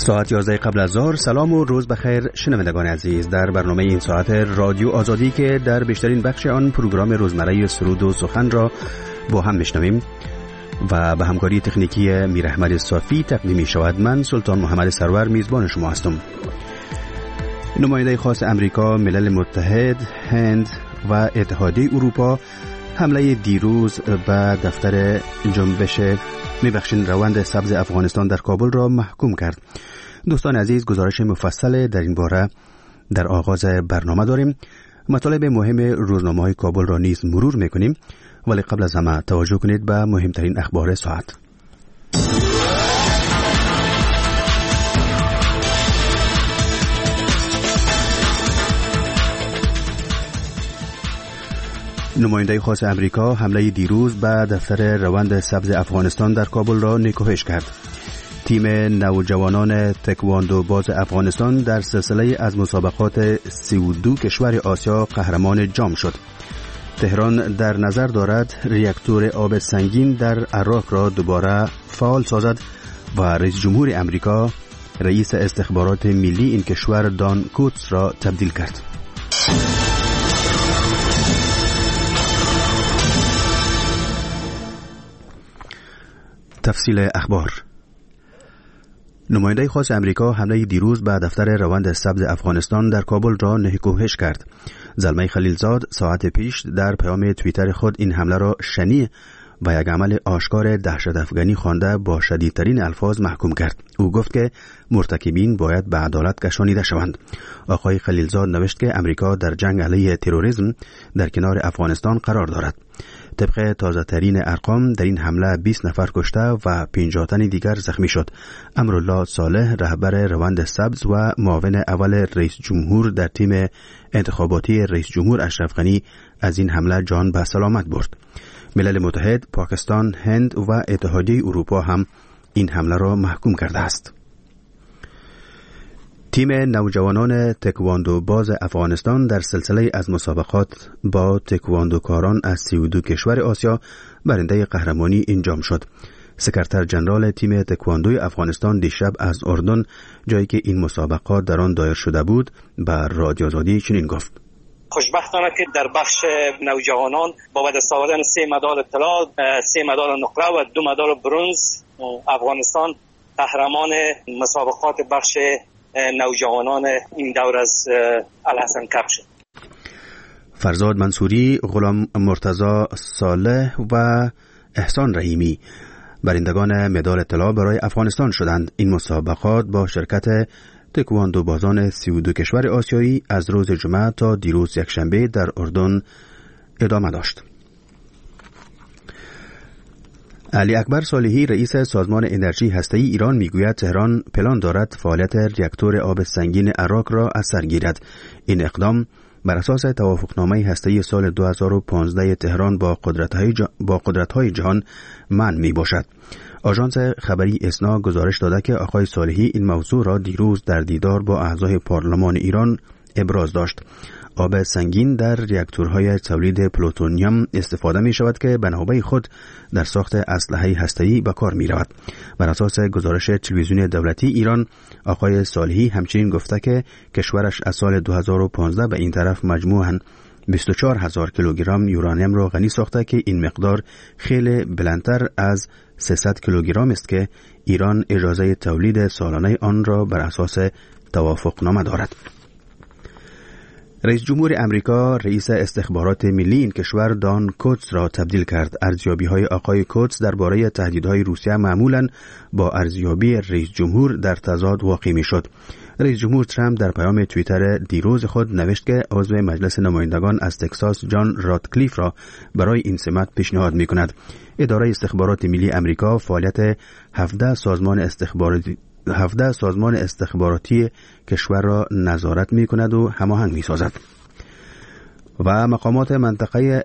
ساعت 11 قبل از ظهر. سلام و روز بخیر شنوندگان عزیز. در برنامه این ساعت رادیو آزادی که در بیشترین بخش آن پروگرام روزمره سرود و سخن را با هم میشنویم و به همکاری تکنیکی میر احمد صافی تقدیم می شود. من سلطان محمد سرور میزبان شما هستم. نماینده خاص امریکا، ملل متحد، هند و اتحادیه اروپا حمله دیروز به دفتر جنبش روند سبز افغانستان در کابل را محکوم کرد. دوستان عزیز، گزارش مفصل در این باره در آغاز برنامه داریم. مطالب مهم روزنامه‌های کابل را نیز مرور میکنیم، ولی قبل از همه توجه کنید به مهمترین اخبار ساعت. نماینده خاص امریکا حمله دیروز به دفتر روند سبز افغانستان در کابل را نکوهش کرد. تیم نوجوانان تکواندو باز افغانستان در سلسله از مسابقات 32 کشور آسیا قهرمان جام شد. تهران در نظر دارد ریاکتور آب سنگین در عراق را دوباره فعال سازد و رئیس جمهور امریکا رئیس استخبارات ملی این کشور دان کوتس را تبدیل کرد. تفصیل اخبار. نماینده خاص امریکا حمله دیروز به دفتر روند سبز افغانستان در کابل را نکوهش کرد. زلمه خلیلزاد ساعت پیش در پیام توییتر خود این حمله را شنیع و یک عمل آشکار دهشت افغانی خوانده با شدیدترین الفاظ محکوم کرد. او گفت که مرتکبین باید به عدالت کشانیده شوند. آقای خلیلزاد نوشت که امریکا در جنگ علیه تروریسم در کنار افغانستان قرار دارد. طبق تازه ترین ارقام در این حمله 20 نفر کشته و 50 تن دیگر زخمی شد. امرالله صالح رهبر روند سبز و معاون اول رئیس جمهور در تیم انتخاباتی رئیس جمهور اشرف غنی از این حمله جان به سلامت برد. ملل متحد، پاکستان، هند و اتحادیه اروپا هم این حمله را محکوم کرده است. تیم نوجوانان تکواندو باز افغانستان در سلسله از مسابقات با تکواندوکاران از 32 کشور آسیا برنده قهرمانی انجام شد. سکرتر جنرال تیم تکواندوی افغانستان دیشب از اردن، جایی که این مسابقات در آن دایر شده بود، بر رادیو آزادی چنین گفت: خوشبختانه که در بخش نوجوانان با دست آوردن 3 مدال طلا، 3 مدال نقره و 2 مدال برنز، افغانستان قهرمان مسابقات بخش نوجوانان این دور از الحسن کپ شد. فرزاد منصوری، غلام مرتضی صالح و احسان رحیمی برندگان مدال طلا برای افغانستان شدند. این مسابقات با شرکت تکواندو بازان 32 کشور آسیایی از روز جمعه تا دیروز یکشنبه در اردن ادامه داشت. علی اکبر صالحی، رئیس سازمان انرژی هسته‌ای ایران، میگوید تهران پلان دارد فعالیت ریاکتور آب سنگین عراق را از سر گیرد. این اقدام بر اساس توافقنامه هسته‌ای سال 2015 تهران با قدرت‌های جهان منع میباشد. آژانس خبری اسنا گزارش داده که آقای صالحی این موضوع را دیروز در دیدار با اعضای پارلمان ایران ابراز داشت. آب سنگین در ریاکتورهای تولید پلوتونیوم استفاده می شود که به نوبه خود در ساخت اسلحه هسته‌ای به کار می رود. بر اساس گزارش تلویزیون دولتی ایران، آقای صالحی همچنین گفته که کشورش از سال 2015 به این طرف مجموعاً 24,000 کیلوگرم یورانیم را غنی ساخته که این مقدار خیلی بلندتر از 300 کیلوگرم است که ایران اجازه تولید سالانه آن را بر اساس توافقنامه دارد. رئیس جمهور امریکا رئیس استخبارات ملی این کشور دان کوتس را تبدیل کرد. ارزیابی‌های آقای کوتس درباره تهدیدهای روسیه معمولاً با ارزیابی رئیس جمهور در تضاد واقع می‌شد. رئیس جمهور ترامپ در پیام توییتر دیروز خود نوشت که عضو مجلس نمایندگان از تگزاس جان راتکلیف را برای این سمت پیشنهاد می‌کند. اداره استخبارات ملی امریکا فعالیت 17 سازمان استخباراتی کشور را نظارت می‌کند و هماهنگ می‌سازد. و مقامات منطقه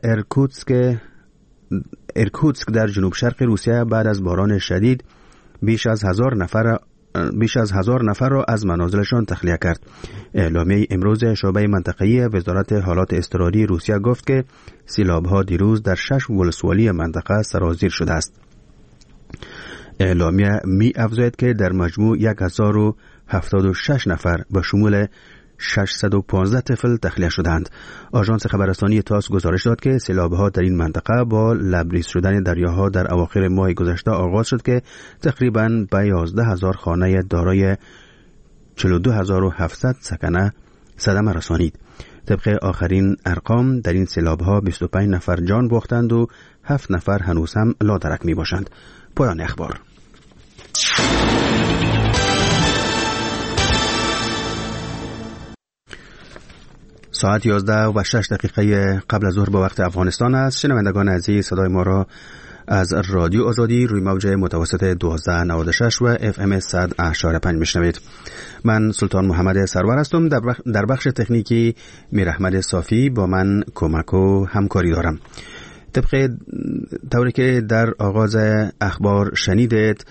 ایرکوتسک در جنوب شرق روسیه بعد از باران شدید بیش از 1000 نفر را از منازلشان تخلیه کرد. اعلامیه امروز شعبه منطقه‌ای وزارت حالات اضطراری روسیه گفت که سیلاب‌ها دیروز در 6 ولسوالی منطقه سرازیر شده است. اعلامیه می افزاید که در مجموع 76 نفر به شمول 615 طفل تخلیه شدند. آژانس خبررسانی تاس گزارش داد که سیلاب‌ها در این منطقه با لبریز شدن دریاها در اواخر ماه گذشته آغاز شد که تقریباً به 11,000 خانه دارای 42,700 سکنه صدمه رسانید. طبق آخرین ارقام در این سیلاب‌ها 25 نفر جان باختند و 7 نفر هنوز هم لادرک می باشند. پایان اخبار. ساعت 11:06 قبل از ظهر به وقت افغانستان است. شنوندگان عزیز، صدای ما را از رادیو آزادی روی موج متوسط 1296 و FM 100.5 میشنوید. من سلطان محمد سرور هستم. در بخش تکنیکی میر احمد صافی با من کمک و همکاری دارم. طبق طوری که در آغاز اخبار شنیدید،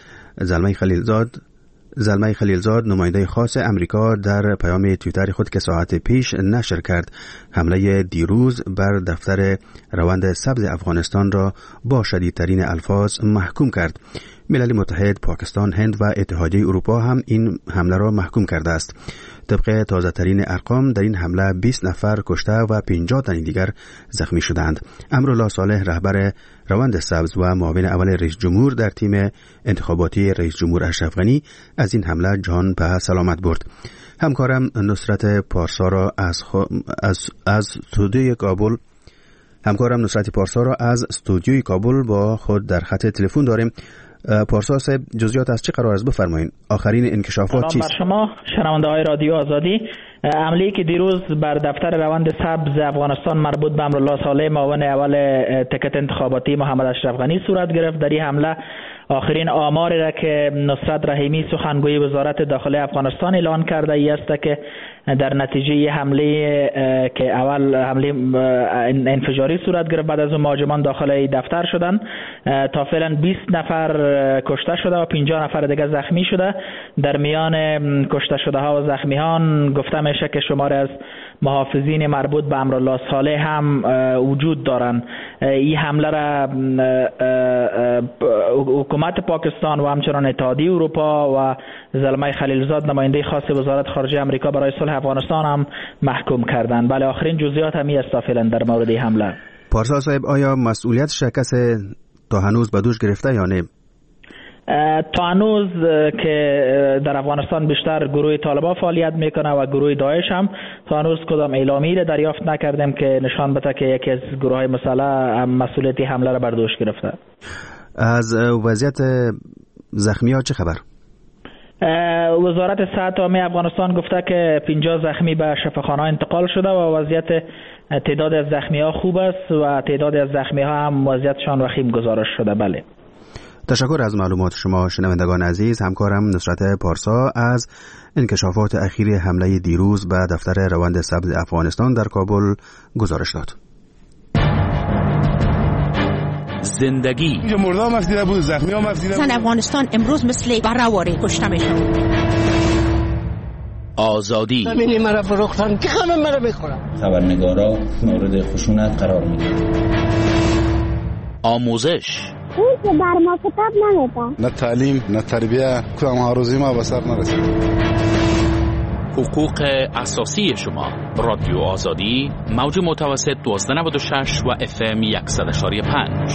زلمه خلیلزاد نماینده خاص امریکا در پیام توییتر خود که ساعت پیش نشر کرد، حمله دیروز بر دفتر روند سبز افغانستان را با شدیدترین الفاظ محکوم کرد. ملل متحد، پاکستان، هند و اتحادیه اروپا هم این حمله را محکوم کرده است. طبق تازه ترین ارقام در این حمله 20 نفر کشته و 50 تن دیگر زخمی شدند. امرالله صالح، رهبر روند سبز و معاون اول رئیس جمهور در تیم انتخاباتی رئیس جمهور اشرف غنی، از این حمله جان به سلامت برد. همکارم نصرت پارسا را از استودیوی کابل با خود در خط تلفن داریم. پارسا صاحب، جزئیات از چه قرار است بفرمایید؟ آخرین انکشافات چیست؟ بر شما شنونده های رادیو آزادی، حمله‌ای که دیروز بر دفتر روند سبز افغانستان مربوط به امرالله صالح معاون اول تکت انتخاباتی محمد اشرف غنی صورت گرفت. در این حمله آخرین آماری را که نصرت رحیمی سخنگوی وزارت داخلی افغانستان اعلان کرده ای است که در نتیجه حمله که اول حمله انفجاری صورت گرفت، بعد از اون مهاجمان داخل دفتر شدند. تا فعلا 20 نفر کشته شده و 50 نفر دیگر زخمی شده. در میان کشته شده ها و زخمیان گفته میشه که شماری از محافظین مربوط به امرالله صالح هم وجود دارند. این حمله را حکومت پاکستان و همچنان اتحادیه اروپا و زلمه خلیلزاد نماینده خاص وزارت خارجه امریکا برای صلح افغانستان هم محکوم کردند. بله، آخرین جزئیات همی است فعلا در مورد این حمله. پارسا صاحب، آیا مسئولیت شکست تا هنوز به دوش گرفته یا نه؟ تا هنوز که در افغانستان بیشتر گروه طالبان فعالیت میکنه و گروه داعش هم تا هنوز کدام اعلامی را دریافت نکردیم که نشان بده که یکی از گروه های مسلح مسئولیت حمله را بر دوش گرفته. از وضعیت زخمی ها چه خبر؟ وزارت صحت عامه افغانستان گفته که 50 زخمی به شفاخانه انتقال شده و وضعیت تعداد از زخمی ها خوب است و تعداد از زخمی ها هم وضعیتشان وخیم گزارش شده. بله، تشکر از معلومات شما. شنوندگان عزیز، همکارم نصرت پارسا از انکشافات اخیر حمله دیروز به دفتر روند سبز افغانستان در کابل گزارش داد. زندگی اینجا مرده هم افدیده بود، زخمی هم افدیده بود. زن افغانستان امروز مثل برهواره کشته میشن. آزادی همینی مرا فروختن که همه مرا بخورن. خبرنگارا مورد خشونت قرار میدن. آموزش اون که بر ما کتاب نمیدن، نه تعلیم نه تربیه، کدام هاروزی ما به سر نرسید. حقوق اساسی شما. رادیو آزادی، موج متوسط 1296 و FM 100.5.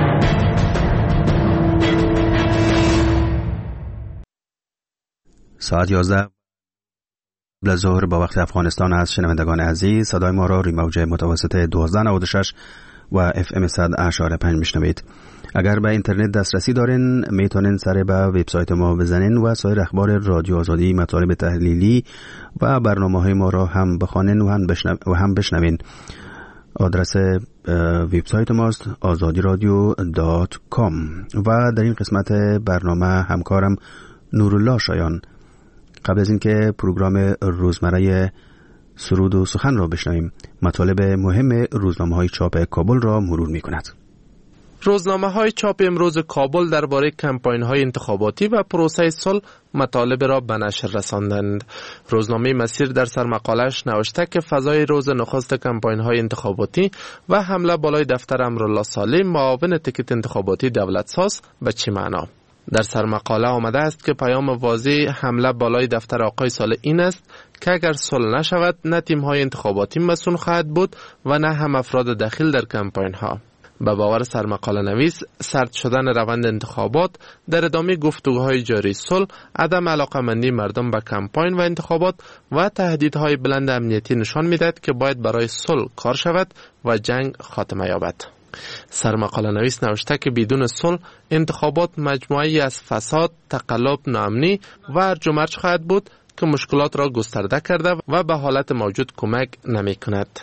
ساعت 11 قبل از ظهر با وقت افغانستان است. شنوندگان عزیز، صدای ما را روی موج متوسط 1296 و FM 100.5 میشنوید. اگر به اینترنت دسترسی دارین میتونین سر به وبسایت ما بزنین و سایر اخبار رادیو آزادی، مطالب تحلیلی و برنامه‌های ما را هم بخوانین و هم بشنوین. آدرس وبسایت ماست azadiradio.com و در این قسمت برنامه همکارم نورالله شایان قبل از اینکه پروگرام روزمره سرود و سخن را بشنویم، مطالب مهم روزنامه‌های چاپ کابل را مرور می‌کند. روزنامه‌های چاپ امروز کابل درباره کمپاین‌های انتخاباتی و پروسه صلح مطالب را به نشر رساندند. روزنامه مسیر در سرمقاله‌اش نوشته که فضای روز نخست کمپاین‌های انتخاباتی و حمله بالای دفتر امرالله صالح معاون تکت انتخاباتی دولتساز به چه معنا؟ در سرمقاله آمده است که پیام واضح حمله بالای دفتر آقای صالح این است که اگر صلح نشود نه تیم‌های انتخاباتی مسئول خواهد بود و نه هم افراد داخل در کمپاین‌ها. به باور سرمقاله نویس، سرد شدن روند انتخابات در ادامه گفتگوهای جاری صلح، عدم علاقه‌مندی مردم به کمپاین و انتخابات و تهدیدهای بلند امنیتی نشان می‌دهد که باید برای صلح کار شود و جنگ خاتمه یابد. سرمقاله نویس نوشته که بدون صلح انتخابات مجموعه‌ای از فساد، تقلب، ناامنی و هرج و مرج خواهد بود که مشکلات را گسترده کرده و به حالت موجود کمک نمی‌کند.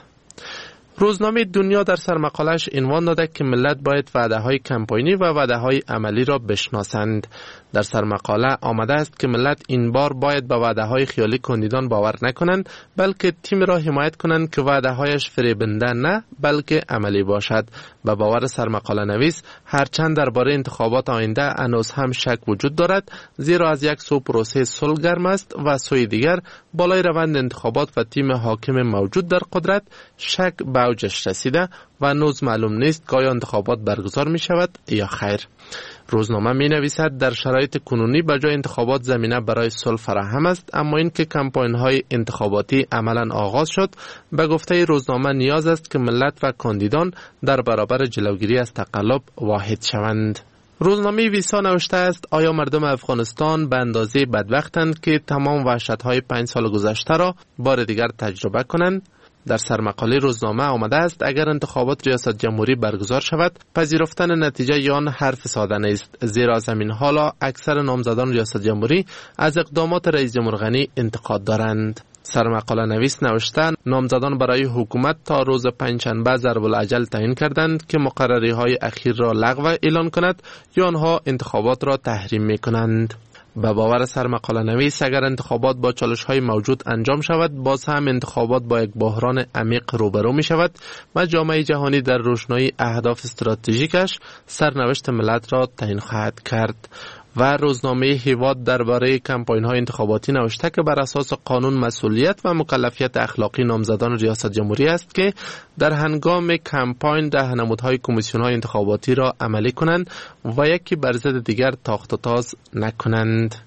روزنامه دنیا در سرمقاله‌اش عنوان داده که ملت باید وعده‌های کمپاینی و وعده‌های عملی را بشناسند. در سرمقاله آمده است که ملت این بار باید به وعده‌های خیالی کاندیدان باور نکنند، بلکه تیم را حمایت کنند که وعده‌هایش فریبنده نه بلکه عملی باشد. به باور سرمقاله نویس، هرچند درباره انتخابات آینده هنوز هم شک وجود دارد، زیرا از یک سو پروسه صلح گرم است و سوی دیگر بالای روند انتخابات و تیم حاکم موجود در قدرت شک به اوجش رسیده و هنوز معلوم نیست که آیا انتخابات برگزار می شود یا خیر. روزنامه می نویسد در شرایط کنونی به جای انتخابات زمینه برای صلح فراهم است، اما این که کمپاین های انتخاباتی عملا آغاز شد، به گفته روزنامه نیاز است که ملت و کاندیدان در برابر جلوگیری از تقلب واحد شوند. روزنامه ویسا نوشته است آیا مردم افغانستان به اندازه بدبختند که تمام وحشت‌های 5 سال گذشته را بار دیگر تجربه کنند؟ در سرمقاله روزنامه آمده است اگر انتخابات ریاست جمهوری برگزار شود، پذیرفتن نتیجه آن حرف ساده نیست، زیرا از همین حالا اکثر نامزدان ریاست جمهوری از اقدامات رئیس جمهور غنی انتقاد دارند. سرمقاله نویس نوشته نامزدان برای حکومت تا روز پنجشنبه ضرب الاجل تعیین کردند که مقرری‌های اخیر را لغو اعلان کند یا آنها انتخابات را تحریم می‌کنند. به باور سرمقاله نویس اگر انتخابات با چالش‌های موجود انجام شود، باز هم انتخابات با یک بحران عمیق روبرو می شود و جامعه جهانی در روشنایی اهداف استراتژیکش سرنوشت ملت را تعیین خواهد کرد. و روزنامه هیواد درباره کمپاین‌های انتخاباتی نوشته که بر اساس قانون مسئولیت و مکلفیت اخلاقی نامزدان ریاست جمهوری است که در هنگام کمپاین راهنمودهای کمیسیون‌های انتخاباتی را عملی کنند و یکی بر ضد دیگر تاخت و تاز نکنند.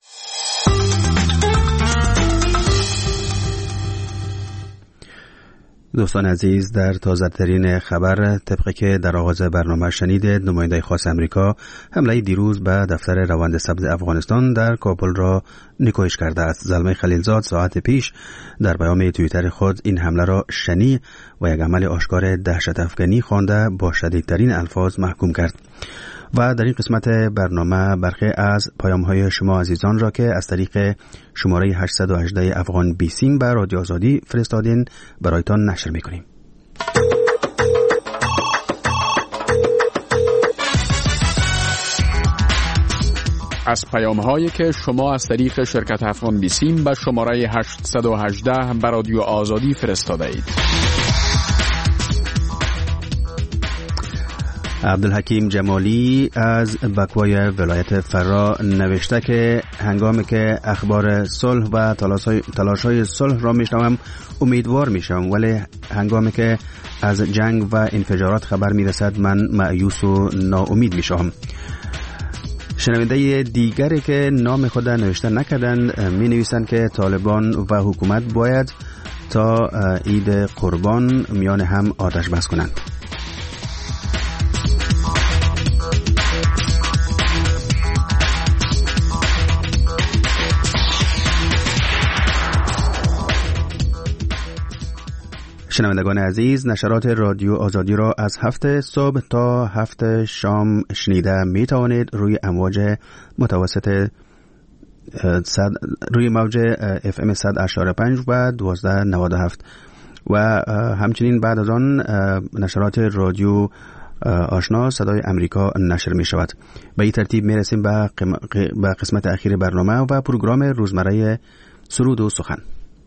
دوستان عزیز، در تازه‌ترین خبر طبقی که در آغاز برنامه شنیدید، نماینده خاص امریکا حمله دیروز به دفتر روند سبز افغانستان در کابل را نیکویش کرده است. زلمه خلیلزاد ساعت پیش در پیام توییتر خود این حمله را شنیع و یک عمل آشکار دهشت افکنی خوانده با شدیدترین الفاظ محکوم کرد. و در این قسمت برنامه برخی از پیام‌های شما عزیزان را که از طریق شماره 818 افغان 20 به رادیو آزادی فرستادین برایتان نشر می‌کنیم. از پیام‌هایی که شما از طریق شرکت افغان 20 به شماره 818 به رادیو آزادی فرستاده اید. عبدالحکیم جمالی از بکوای ولایت فرا نوشته که هنگامی که اخبار صلح و تلاش‌های صلح را میشنوم امیدوار میشم، ولی هنگامی که از جنگ و انفجارات خبر میرسد من مایوس و ناامید میشم. شنونده دیگری که نام خود نوشته نکردند می نویسند که طالبان و حکومت باید تا عید قربان میان هم آتش بس کنند. شنوندگان عزیز، نشرات رادیو آزادی را از 7 صبح تا 7 شام شنیده می توانید روی امواج متوسط روی موج FM 100.5 و 1297 و همچنین بعد از آن نشرات رادیو آشنا صدای امریکا نشر می شود. به این ترتیب می رسیم به قسمت اخیر برنامه و پروگرام روزمره سرود و سخن.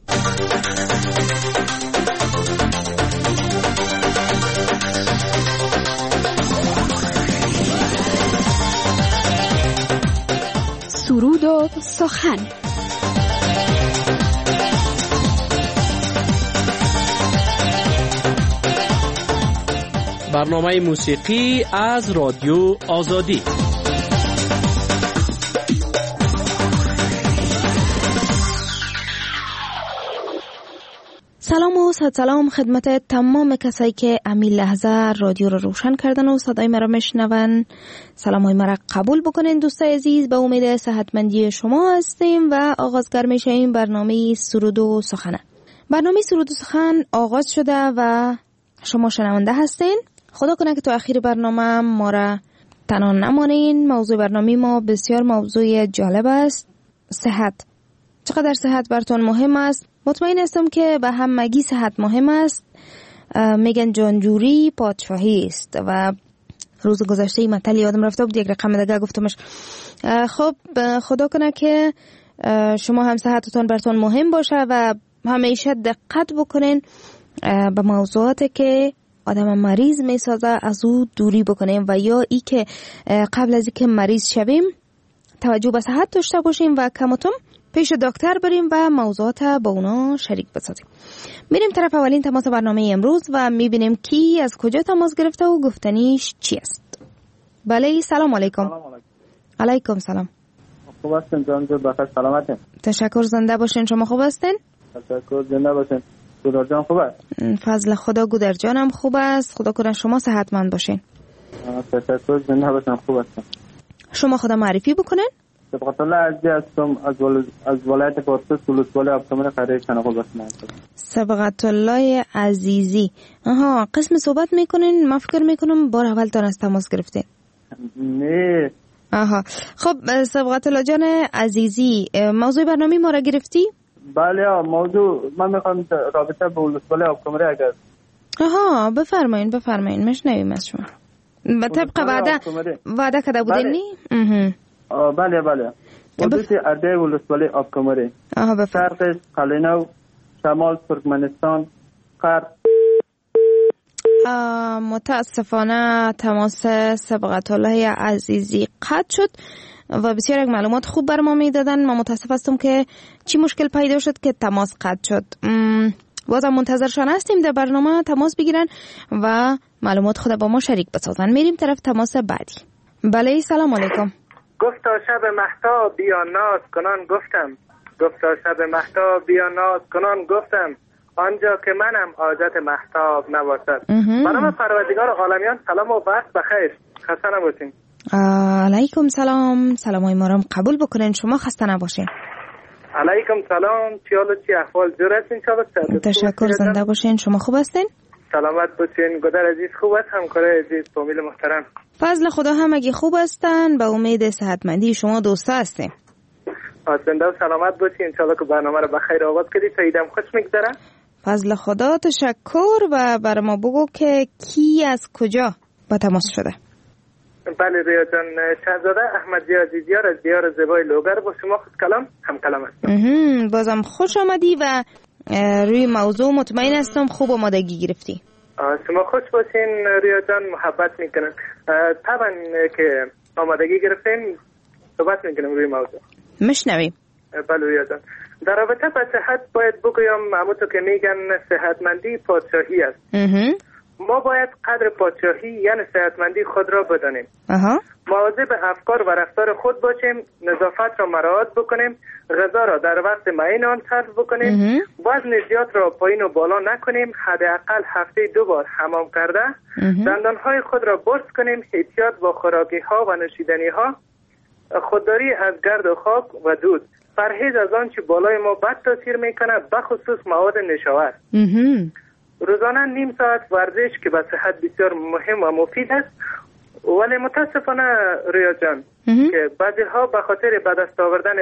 سرود و سخن. برنامه موسیقی از رادیو آزادی. سلام و صد سلام خدمت تمام کسایی که امی لحظه رادیو رو روشن کردن و صدای مرا میشنون. سلام های مرا قبول بکنین دوستای عزیز. به امید صحتمندی شما هستیم و آغازگر میشیم برنامه سرود و سخن. برنامه سرود و سخن آغاز شده و شما شنونده هستین. خدا کنه که تو اخیر برنامه ما را تنها نمانین. موضوع برنامه ما بسیار موضوع جالب است. صحت. چقدر صحت براتون مهم است؟ مطمئن هستم که به همگی صحت مهم است. میگن جانجوری پادشاهی است و روز گذشته این مطلب یادم رفته بود، یک رقم دیگه گفتمش. خب خدا کنه که شما هم صحتتون براتون مهم باشه و همیشه دقت بکنین به موضوعاتی که آدم مریض میسازه از او دوری بکنیم و یا ای که قبل از اینکه مریض شویم توجه به صحت داشته باشیم و کمتم پیش دکتر بریم و موضوعات با اونا شریک بسازیم. میریم طرف اولین تماس برنامه امروز و میبینیم کی از کجا تماس گرفته و گفتنیش چی است. بله سلام علیکم. علیکم سلام. خوب هستین جان؟ بخیر سلامتین؟ تشکر، زنده باشین. شما خوب هستین؟ تشکر، زنده باشین. گودر جان خوب است؟ فضل خدا گودر جانم خوب است. خدا کنه شما صحتمند باشین. تشکر، زنده باشین. خوب هستم. شما خدا معرفی بکنین. سبقت الله عزیزی هستم از ولایت پارسس ولسوالی آبکمر قریه شنقو بسنه. سبقت الله عزیزی. آها، قسم صحبت میکنین؟ من فکر میکنم بار اول تان از تماس گرفتین. نه. آها، خب سبقت الله جان عزیزی، موضوع برنامه ما را گرفتی؟ بله، موضوع من میخوام رابطه به ولسوالی آبکمر اگر. آها، بفرمایین مشنویم از شما. طبق وعده کرده بودین نی؟ بله. حدود ارده ولسوالی آبکمری. شرقش قلینو، شمال ترکمنستان، غرب. متاسفانه تماس سبقت الله عزیزی قطع شد و بسیار یک معلومات خوب بر ما میدادن. من متاسف هستم که چی مشکل پیدا شد که تماس قطع شد. بازم منتظرشان هستیم در برنامه تماس بگیرن و معلومات خود با ما شریک بسازن. میریم طرف تماس بعدی. بله سلام علیکم. گفتا شب مهتاب بیا ناز کنان گفتم، گفتا شب مهتاب بیا ناز کنان گفتم، آنجا که منم حاجت مهتاب نباشد. برام پروردگار عالمیان سلام و وقت بخیر. خسته نباشین. علیکم سلام. سلامای ما رو قبول بکنین. شما خسته نباشین. علیکم سلام. چی حال و چی احوال؟ جور هستین؟ تشکر، زنده باشین. شما خوب هستین؟ سلامت باشین. گودر عزیز خوب است؟ همکارای عزیز فامیل محترم فضل خدا همگی خوب هستن. به امید صحتمندی شما دوستا هستیم. زنده و سلامت باشین. انشالله که برنامه رو بخیر آغاز کردید تا ایدم خوش میگذره. فضل خدا تشکر. و برای ما بگو که کی از کجا با تماس شده؟ بله ریا جان، شهزاده احمد عزیزیار از دیار زیبای لوگر با شما خود کلام هم کلام هستم. بازم خوش آمدی و روی موضوع مطمئن هستم خوب آمادگی گرفتی. شما خوش باشین ریا جان، محبت میکنن. طبعا که آمادگی گرفتین صحبت میکنم روی موضوع. مشنویم. بله ریا جان، در رابطه با صحت باید بگویم همونطور که میگن صحتمندی پادشاهی است. ما باید قدر پادشاهی یعنی صحتمندی خود را بدانیم. مواظب افکار و رفتار خود باشیم، نظافت را مراعات بکنیم، غذا را در وقت معین آن صرف بکنیم، وزن زیاد را پایین و بالا نکنیم، حداقل هفته 2 بار حمام کرده، دندانهای خود را برس کنیم، احتیاط با خوراکی ها و نوشیدنی ها، خودداری از گرد و خاک و دود، پرهیز از آنچه بالای ما بد تاثیر میکنه، بخصوص مواد نشاور. روزانه نیم ساعت ورزش که به صحت بسیار مهم و مفید است. ولی متاسفانه ریا جان که بعضی ها به خاطر به دست آوردن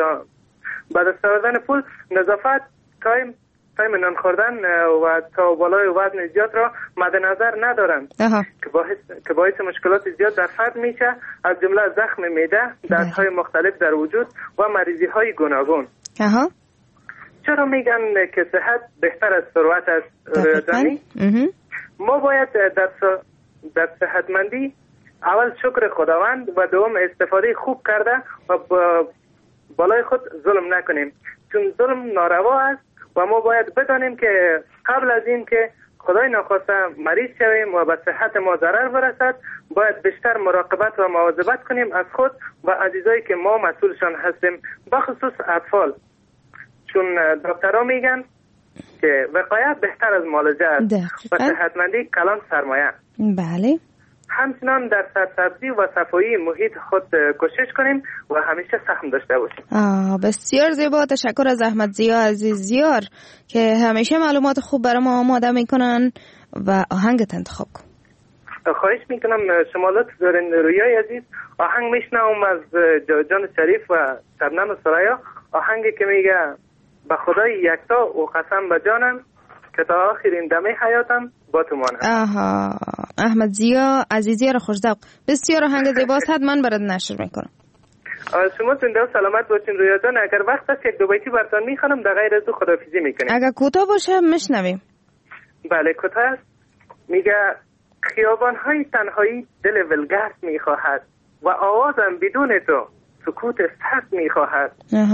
پول نظافت تایم نان خوردن و تا بالای وزن زیاد را مد نظر ندارند که باعث مشکلات زیاد در فرد میشه، از جمله زخم معده، دردهای مختلف در وجود و مریضی های گوناگون. چرا میگن که صحت بهتر از ثروت است ریا؟ ما باید در صحتمندی اول شکر خداوند و دوم استفاده خوب کرده و بالای خود ظلم نکنیم، چون ظلم ناروا است و ما باید بدانیم که قبل از این که خدای ناخواسته مریض شویم و به صحت ما ضرر برسد باید بیشتر مراقبت و مواظبت کنیم از خود و عزیزایی که ما مسئولشان هستیم، بخصوص اطفال، چون دکترها میگن که وقایت بهتر از معالجه است و صحتمندی کلان سرمایه. بله. همچنان در سرسبزی و صفایی محیط خود کوشش کنیم و همیشه سهم داشته باشیم. بسیار زیبا، تشکر از احمد ضیا عزیزیار که همیشه معلومات خوب برای ما آماده میکنن و آهنگت انتخاب کن. خواهش میکنم، شما لطف دارین. رویای عزیز، آهنگ میشنوم از جان شریف و شبنم سرایا، آهنگی که میگه به خدای یکتا و قسم به جانم که تا آخرین دمه حیاتم با تو مانم. احمد ضیا عزیزیار خوش‌ذوق، بسیار آهنگ زیباست، حتما برات نشر میکنم. شما زنده و سلامت باشین رویا جان. اگر وقت است یک دو بیتی براتون میخوانم، در غیر از او خداحافظی میکنیم. اگر کوتاه باشه میشنویم. بله کوتاه است. میگه خیابان‌های تنهایی دل ولگرد میخواهد و آوازم بدون تو سکوت سخت میخواهد.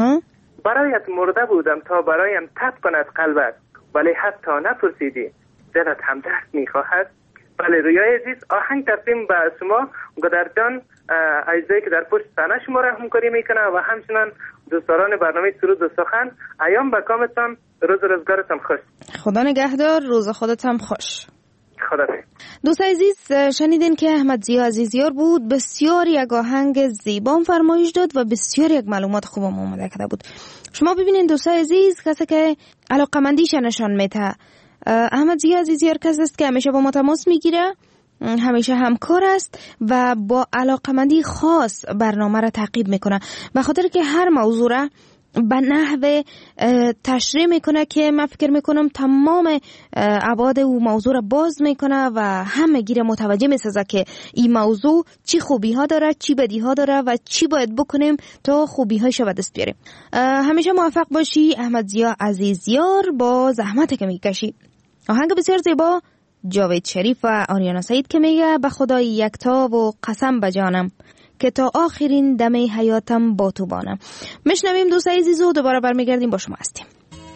برایت مرده بودم تا برایم تب کند قلبت، ولی حتی نپرسیدی دلت هم دست میخواهد. بله رویای عزیز، آهنگ تقدیم به شما گدر جان عزیزایی که در پشت صحنه شما را همکاری میکنه و همچنان دوستداران برنامه سرود و سخن. ایام به کامتان، روز روزگارتان خوش. خدا نگهدار، روز خودت هم خوش. خدا. دوست عزیز، شنیدین که احمد ضیا عزیزیار بود، بسیار یک آهنگ زیبا فرمایش داد و بسیار یک معلومات خوب آماده کرده بود. شما ببینین دوست عزیز، کسی که علاقمندیش نشان میده. احمد ضیا عزیزیار کسی است که همیشه با ما تماس میگیره، همیشه همکار است و با علاقمندی خاص برنامه را تعقیب میکنه، به خاطر که هر موضوع را به نحو تشریح میکنه که من فکر میکنم تمام ابعاد او موضوع را باز میکنه و همه گیر متوجه میسازه که این موضوع چی خوبی ها داره، چی بدی ها داره و چی باید بکنیم تا خوبی هایش به دست بیاریم. همیشه موفق باشی احمد ضیا عزیزیار با زحمت که میکشی. آهنگ بسیار زیبا، جاوید شریف و آریانا سعید که میگه به خدای یکتا و قسم به جانم که تا آخرین دمه حیاتم با تو بانم. میشنویم دوست عزیز و دوباره برمیگردیم با شما هستیم.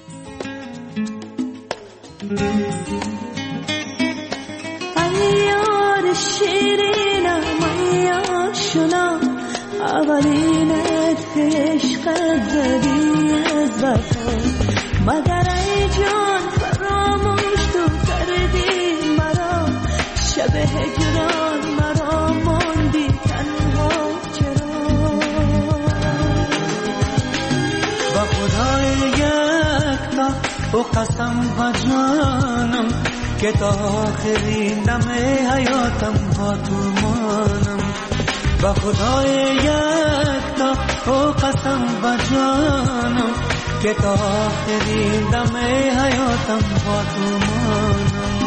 ایار شیرینم ایاشنا اولینت عشقت زدی از وفا، مگر ای جان فراموش تو کردی مرا، شب هجران مرا ماندی تنها چرا. با خدای یکتا و قسم با جانم که تا آخرین دم حیاتم با تو مانم. با خدای یکتا و قسم با جانم که تا آخرین دم حیاتم با تو مانم.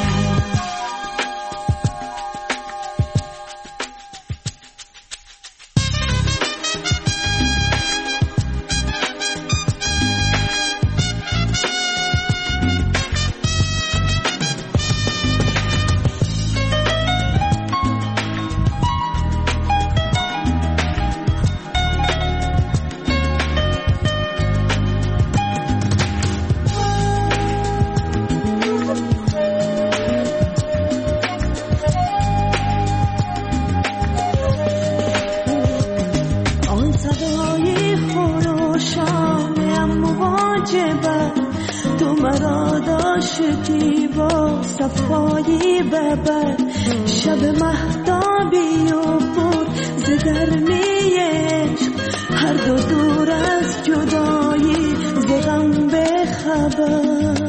صفایی ببر شب مهتابی و پر زگرمی عشق، هر دو دور از جدایی زغم به خبر.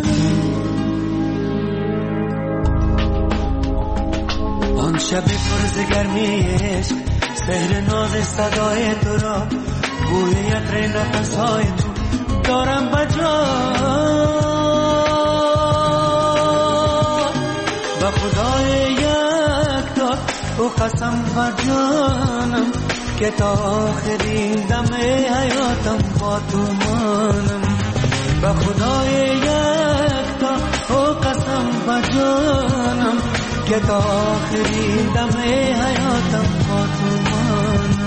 آن شب پر زگرمی عشق، سحر ناز صدای تو را، بوی عطر نفسهای تو دارم بجا. با خدای یکتا و قسم بر جانم که تا آخرین دم حیاتم با تو مانم. با خدای یکتا و قسم بر جانم که تا آخرین دم حیاتم با تو مانم.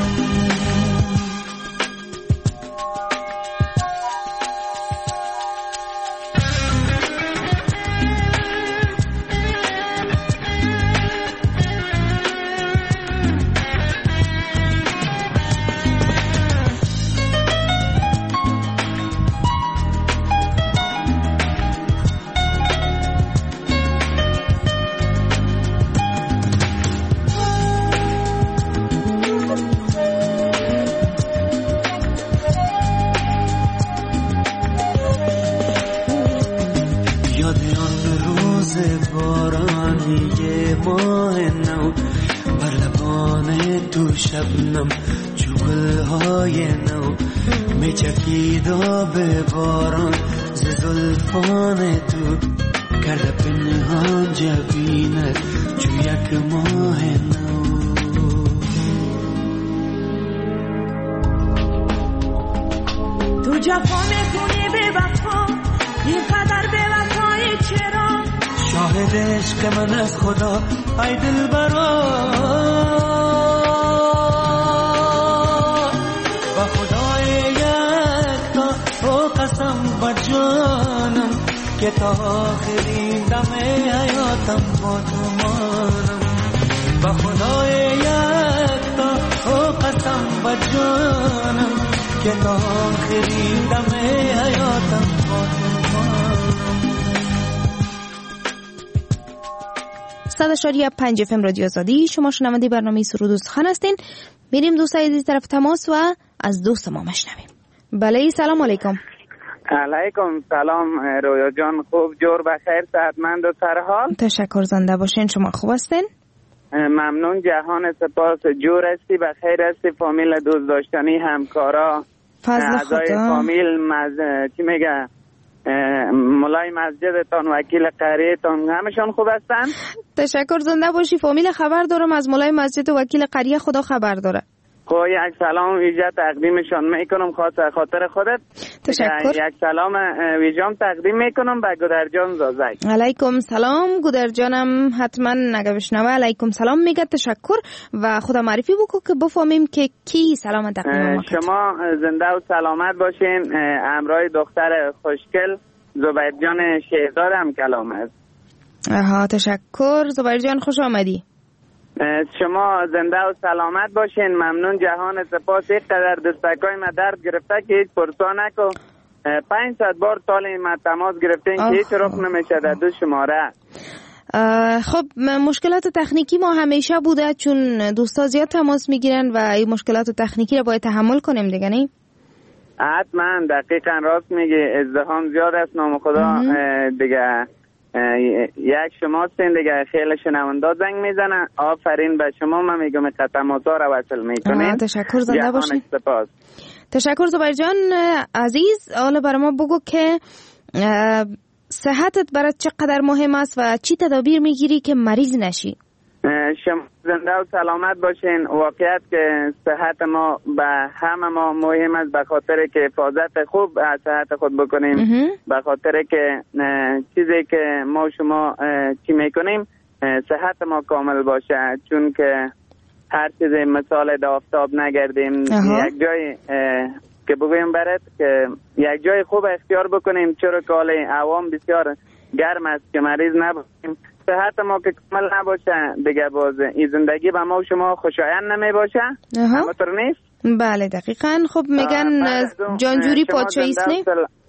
ماه نو، بر لبان تو شبنم چو گلهای نو، می چکید آب باران ز زلفان تو، کرده پنهان جبینت چو یک ماه نو. تو جفا میکنی به وفا، اینقدر به وفای چرا؟ شاهد عشق من از خدا ای دلبرا، با خدای یکتا او قسم بر جانم که تا آخرین دم حیاتم با تو مانم. با خدای یکتا او قسم بر جانم که تا آخرین دم حیاتم با تو مانم. 100.5 FM رادیو آزادی، شما شنونده برنامه سرود و سخن هستین. میریم دوست عزیز طرف تماس و از دوست ما مشنویم. بله سلام علیکم. علیکم سلام رویا جان، خوب جور بخیر صحتمند و سرحال؟ تشکر، زنده باشین. شما خوب هستین؟ ممنون، جهان سپاس. جور هستی، بخیر هستی؟ فامیل دوست داشتنی، همکارا، فضل اعضای خدا، فامیل، چی میگه، مولای مسجدتان، وکیل قریه‌تان، همشون خوب هستن؟ تشکر، زنده باشی. فامیل خبر دارم از مولای مسجد و وکیل قریه، خدا خبر داره. خب یک سلام ویژه تقدیمشان میکنم، خاص خاطر خودت. تشکر. یک سلام ویژه تقدیم میکنم به گودرجان زازک. علیکم سلام. گودرجانم حتما نگه بشنوه علیکم سلام میگه. تشکر و خدا معرفی بکن که بفهمیم که کی سلام تقدیم ما کرد. شما زنده و سلامت باشین. همراه دختر خوشگل زبیرجان شهزاد هم کلام است. تشکر زبیرجان، خوش آمدی. شما زنده و سلامت باشین. ممنون، جهان سپاس. یک قدر دستکای ما درد گرفته که هیچ پرسا نکو. 500 بار تال ما تماس گرفتین که هیچ رخ نمیشه در دو شماره. خب مشکلات تکنیکی ما همیشه بوده، چون دوستا زیاد تماس میگیرن و این مشکلات تکنیکی رو باید تحمل کنیم دیگه، نه؟ حتما، دقیقا راست میگی. ازدحام زیاد است، نام خدا دیگه. یک شما هستین دیگه، خیلی شنوندا زنگ میزنن. آفرین به شما، من میگم تماسا رو وصل میکنین. تشکر، زنده باشین. سپاس. تشکر زبیرجان عزیز. حالا برای ما بگو که صحتت برات چقدر مهم است و چی تدابیر میگیری که مریض نشی؟ شما زنده و سلامت باشین. واقعیت که صحت ما به همه ما مهم است، به خاطر که حفاظت خوب از صحت خود بکنیم. به خاطر که چیزی که ما شما چی میکنیم صحت ما کامل باشه، چون که هر چیزی مثال آفتاب نگردیم. یک جای که بگویم برات که یک جای خوب اختیار بکنیم، چرا که حال عوام بسیار گرم است که مریض نباشیم. صحت ما که کامل نباشه دیگه باز این زندگی به ما و شما خوشایند نمی باشه. همطور نیست؟ بله دقیقاً. خب میگن جانجوری پادشاهی است، نه؟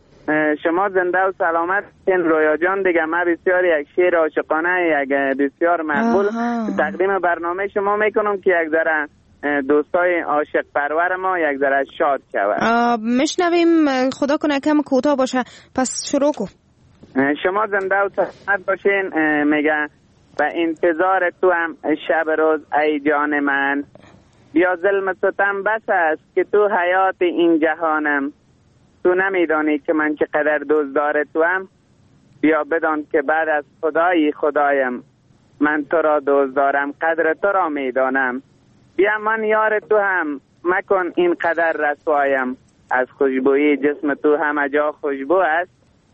شما زنده و سلامت این رویا جان دیگه. من بسیار یک شعر عاشقانه، یک بسیار مقبول تقدیم برنامه شما میکنم که یک ذره دوستای عاشق پرور ما یک ذره شاد شود. میشنویم. خدا کنه کم کوتاه باشه، پس شروع کن. شما زنده و سلامت باشین. میگه و انتظار تو هم شب روز ای جان من، بیا ظلم ستم بس است که تو حیات این جهانم. تو نمیدانی که من چقدر دوستدار تو هم، بیا بدان که بعد از خدایی خدایم. من تو را دوستدارم، قدر تو را میدانم. بیا من یار تو هم، مکن این قدر رسوایم. از خوشبویی جسم تو همه جا خوشبو است.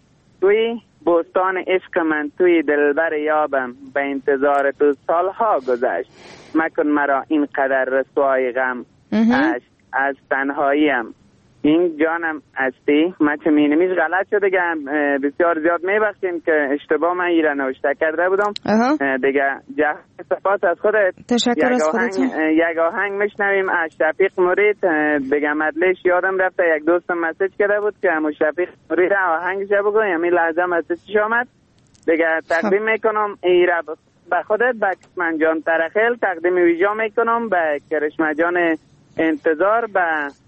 توی بوستان عشق من، توی دلبر یابم. به انتظار تو سالها گذشت، مکن مرا این قدر رسوای غم. از تنهاییم این جانم هستی. من چه مینمیش غلط شده دیگه، بسیار زیاد میبخشیم که اشتباه من ایره نوشته کرده بودم دیگه. سپاس از خودت. تشکر از خودت. یک آهنگ میشنویم از شفیق مرید دیگه. مدلش یادم رفته، یک دوستم مسیج کرده بود که همون شفیق مرید آهنگش بگو. همین لحظه مسیجش آمد دیگه. تقدیم میکنم ایره به خودت، به کسمن جان ترخیل تقدیم ویژه میکنم، به کرشمه جان انتظار، به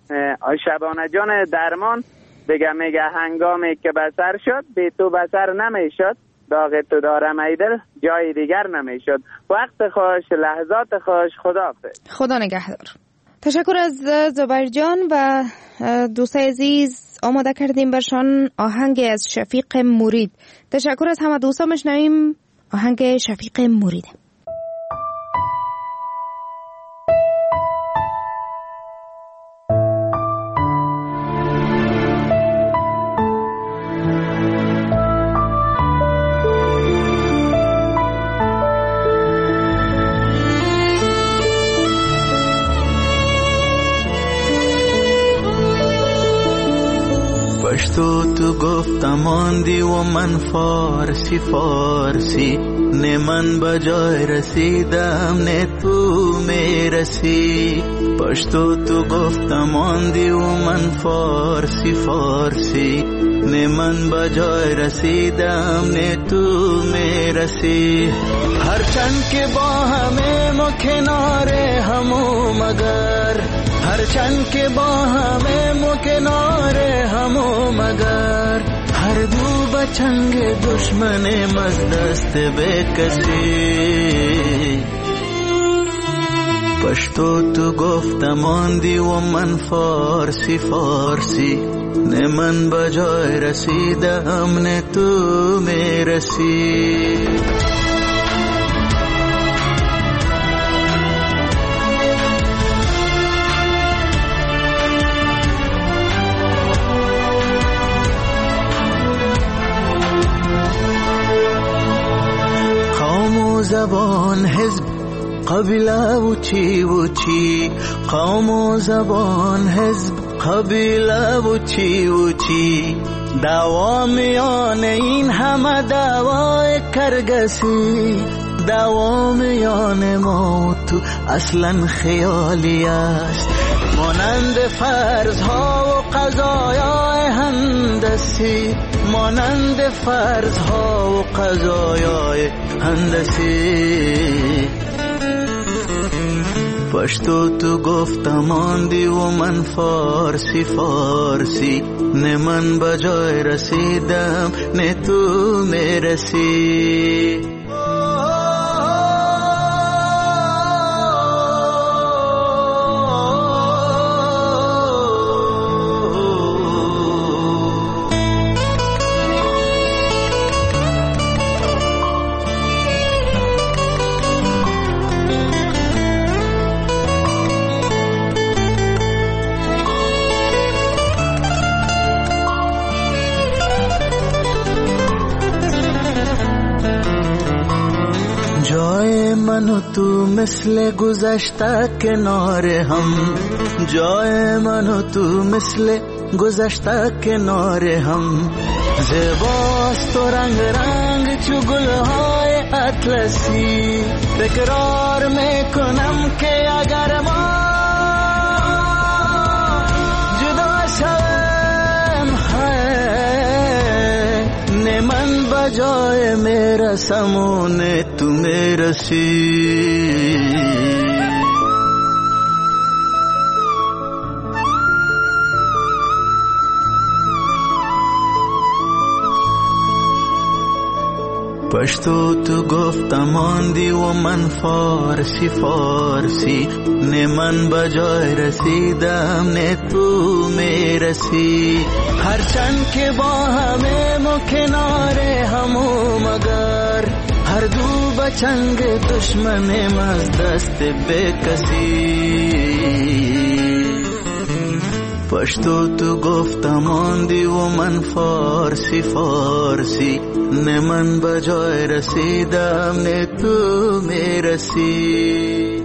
شبانه جان درمان دیگه. میگه هنگامی که بسر شد بی تو بسر نمیشد. داغ تو دارم ای دل جای دیگر نمیشد. وقت خوش، لحظات خوش، خداحافظ. خدا نگهدار. تشکر از زبیر جان و دوستای عزیز. آماده کردیم برشان آهنگ از شفیق مرید. تشکر از همه دوستا. میشنویم آهنگ شفیق مرید. تو گفتم آندی و من فارسی نه من بجای رسیدم نه تو میرسی. پشتو تو گفتم آندی و من فارسی نه من بجای رسیدم نه تو میرسی. هرچند که با همه ما کناره همو مگر، هرچند که با همه ما کناره همو مگر، هر دو بچنگ دشمن از دست به کسی. پشتو تو گفتم آندی و من فارسی نه من بجای رسیدم نه تو میرسی. زبان حزب قبیله و چی قوم و زبان حزب قبیله و چی دعوا میان این همه دعوای کرگسی. دعوا میان ما تو اصلا خیالی است، مانند فرضها و قضایای هندسی، مانند فرضها و قضایای هندسی. پشتو تو گفتم آندی و من فارسی نه من بجای رسیدم نه تو میرسی. تو مثل گذشته کنار هم، جای من و تو مثل گذشته کنار هم. زیباست و رنگ رنگ چو گلهای اطلسی، تکرار میکنم که اگر ما جدا شویم نه من بجای میرسم و نه تو میرسی. پشتو تو گفتم آندی و من فارسی نه من بجای رسیدم نه تو میرسی. هرچند که با همه ما کناره همو مگر، هر دو بچنگ دشمن از دست به کسی. پشتو تو گفتم آندی و من فارسی نه من بجای رسیدم نه تو میرسی.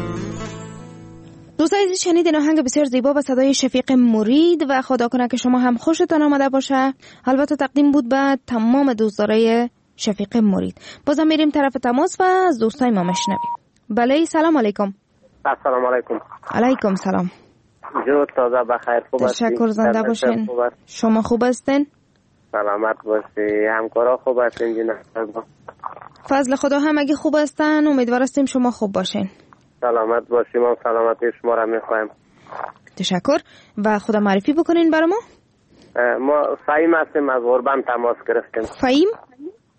دوستان عزیز شنیدین آهنگ بسیار زیبا با صدای شفیق مرید و خدا کنه که شما هم خوشتان آمده باشه. البته تقدیم بود به تمام دوستدارای شفیق مرید. بازم میریم طرف تماس و از دوستای ما مشنویم. بله سلام علیکم. السلام علیکم. علیکم سلام. جو تازه بخیر خوب هستید؟ تشکر زنده باشین. شما خوب هستین؟ سلامت باشی. همکارا خوب هستین جناب؟ فضل خدا همگی خوب هستن. امیدوار هستیم شما خوب باشین. سلامت باشیم. ما سلامتی شما را میخوایم. تشکر. و خدا معرفی بکنین برای ما. ما فهیم هستیم، از غربان تماس گرفتیم. فهیم؟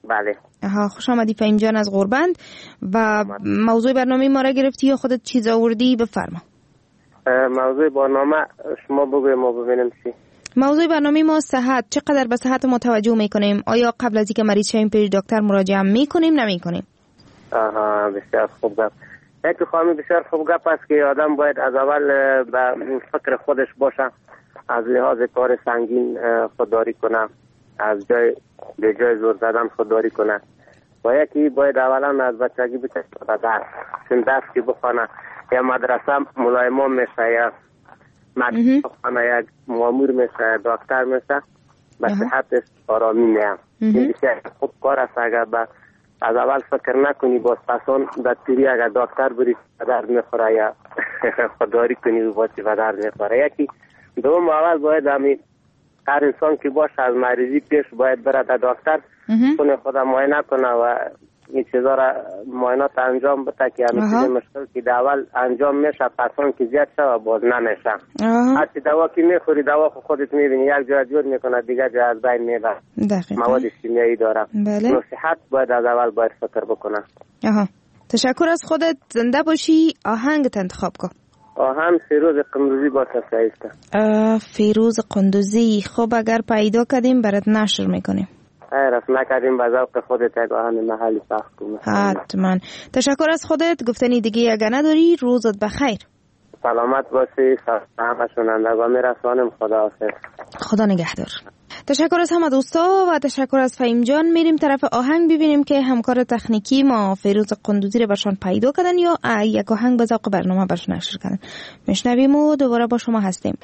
بله. خوش آمدی فهیم جان از غربند. و موضوع برنامه ما را گرفتی یا خودت چیز آوردی؟ بفرما. موضوع برنامه شما بگوی ما ببینیم چی. موضوع برنامه ما صحت. چقدر به صحت ما توجه میکنیم؟ آیا قبل از اینکه مریض شویم پیش دکتر مراجعه میکنیم نمیکنیم؟ بسیار خوب گپ. یک خواهمی بسیار خوب گپ است که آدم باید از اول به فکر خودش باشه، از لحاظ کار سنگین خودداری کنه، از جای به جای زور زدن خودداری کنه و یکی باید اولا از بچگی بچه درس چون درس که بخونه یا مدرسه ملایمان میشه یا مدرسه بخونه یا مامور میشه یا دکتر میشه به صحتش آرامی میام. این بسیار خوب کار است. اگر از اول فکر نکنی باز پسان دکتری اگر دکتر بری به درد میخوره یا خودداری کنی و باید به درد میخوره. یکی دوم اول باید همین هر انسان که باشه از مریضی پیش باید بره در دکتر کنه خدا معاینه کنه و این چیزا را معاینات انجام بده که همین چیز مشکل که در اول انجام میشه پسان که زیاد شه و باز نمیشه. هرچی دوا که میخوری دوا خودت میبینی یک جای جور میکنه دیگه جای از بین میبره، مواد شیمیایی داره. نصیحت باید از اول باید فکر بکنه. تشکر از خودت. زنده باشی. آهنگت انتخاب کن. آهنگ فیروز قندوزی با شایسته. فیروز قندوزی. خب اگر پیدا کردیم برات نشر میکنیم. رفت نکردیم به ذوق خودت یک آهنگ محلی پخش کنیم. حتما. تشکر از خودت. گفتنی دیگه اگر نداری روزت بخیر. سلامت باشی. همه شنوندگان میرسانم. خدا حافظ. خدا نگهدار. تشکر از همه دوستا و تشکر از فهیم جان. میریم طرف آهنگ ببینیم که همکار تکنیکی ما فیروز قندوزی رو برشان پیدا کردن یا یک آهنگ به ذوق برنامه برشان نشر کردن. میشنویم و دوباره با شما هستیم.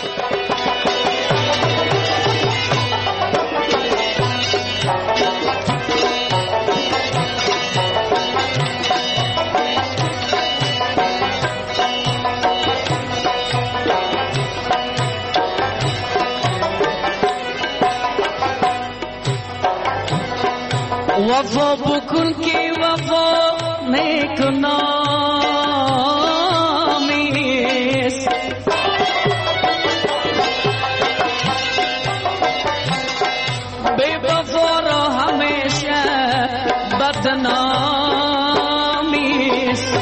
وفا بکن که وفا نکنامیست، بی وفا را همیشه بدنامیست.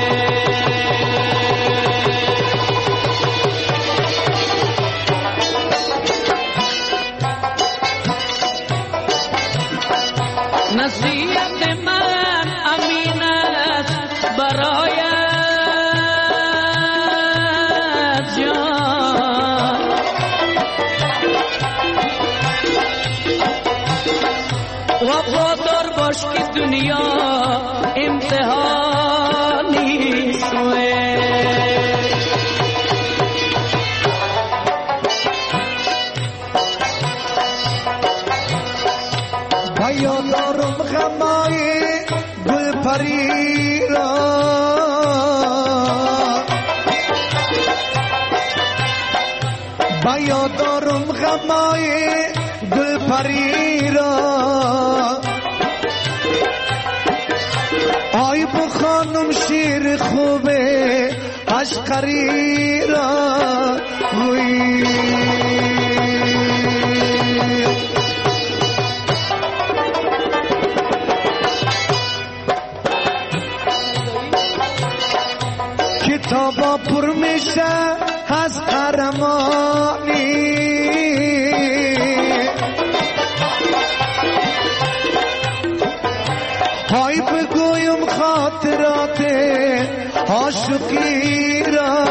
نصیحت من امین است برایت جان، وفادار باش که دنیا امتحانی سوه. یادارم غمای گل پری را، یادارم غمای گل پری را، آی بو خانم شیر خوبه عشقری را. کتابا پر میشه از قهرمانی، های بگویم خاطرات عاشقی را.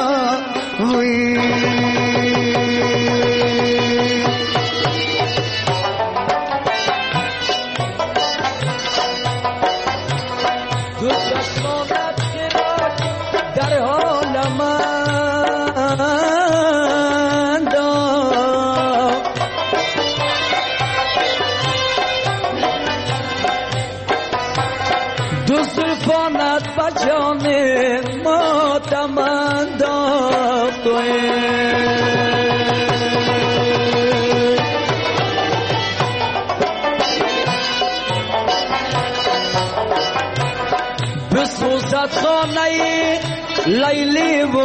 دو چشمانت در حال من دار، دو زلفانت با جان ما تمن دار. بسوزد خانه لیلی و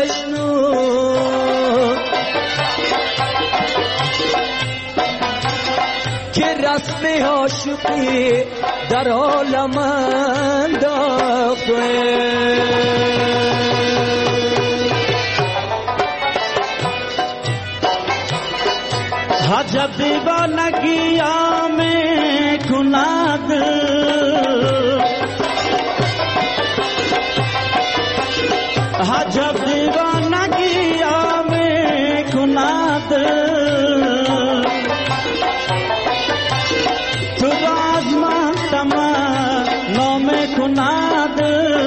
مجنون، که رسم عاشقی در عالم انداخته. عجب دیوانگی آمه کند، عجب دیوانگی آمه کند، تو راز من تمنا میکند.